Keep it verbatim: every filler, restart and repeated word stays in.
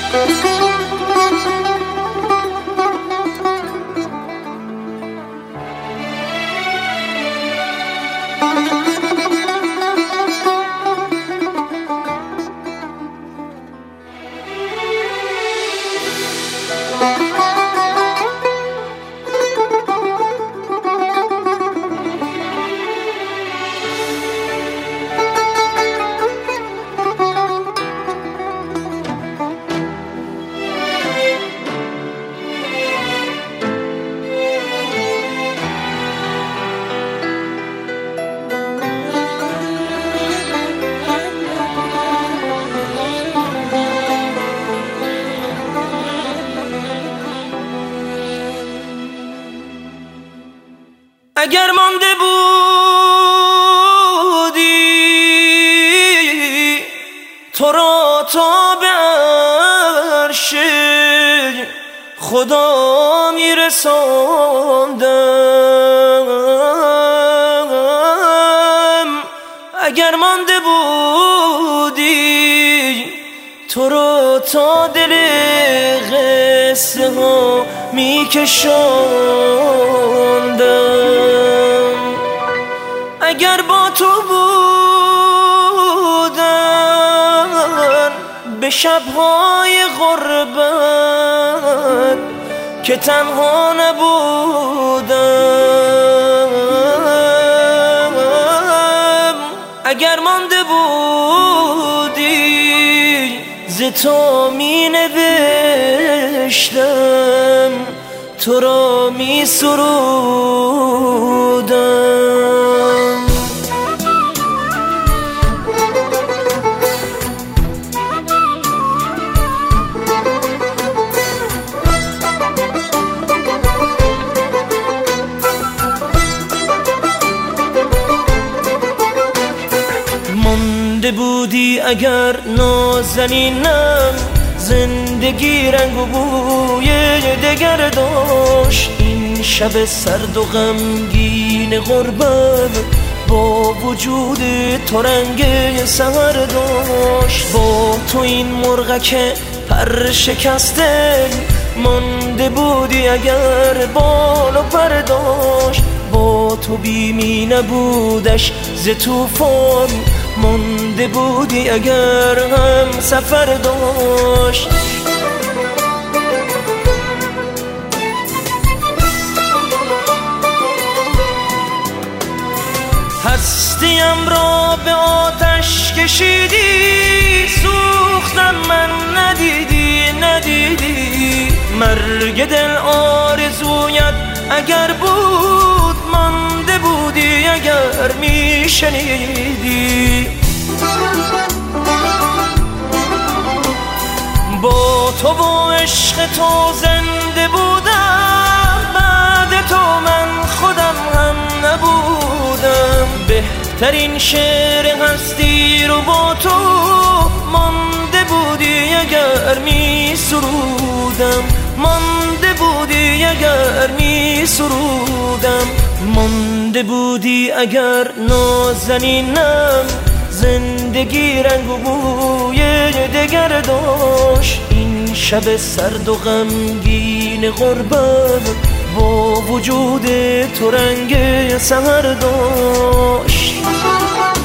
اگر مانده بودی تو را تا به عرش خدا میرساندم، اگر مانده بودی تو را تا دل قصه ها میکشاندم، اگر با تو بودن به شبهای غربت که تنها نبودم، اگر مانده بودی ز تو می نوشتم تو را می سرودم. مانده بودی اگر نازنینم زندگی رنگ و بوی دگر داشت، این شب سرد و غمگین غربت با وجود تو رنگ سحر داشت، با تو این مرغک پر شکسته مانده بودی اگر بال و پر داشت، با تو بیمی نبودش ز طوفان مانده بودی اگر هم سفر داشت. هستیم را به آتش کشیدی سوختم من ندیدی ندیدی، مرگ دل آرزویت اگر بود مانده بودی اگر می شنیدی، با تو و عشق تو زنده بودم، بعد تو من خودم هم نبودم، بهترین شعر هستی رو با تو مانده بودی اگر می سرودم، مانده بودی اگر می سرودم، مانده بودی اگر نازنینم زندگی رنگ و بوی دگر داشت، این شب سرد و غمگین غربت با وجود تو رنگ سحر داشت.